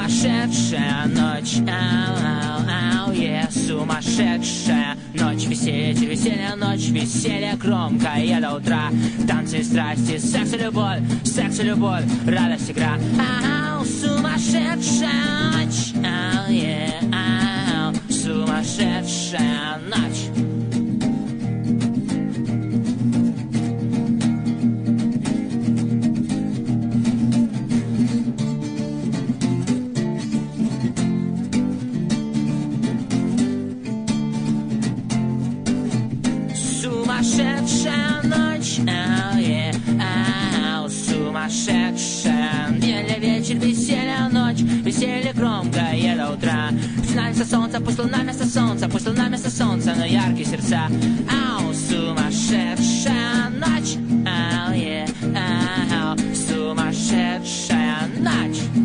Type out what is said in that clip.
Сумасшедшая ночь, сумасшедшая ночь, веселье, ночь, веселье громкое до утра. Танцы, страсти, секс и любовь, радость, игра. Сумасшедшая ночь, сумасшедшая ночь. Сумасшедшая ночь, сумасшедшая. Неделя, вечер, веселье, ночь, веселье громкое до утра. Начинается солнце, пусть луна вместо солнца, но яркие сердца. Сумасшедшая ночь, сумасшедшая ночь.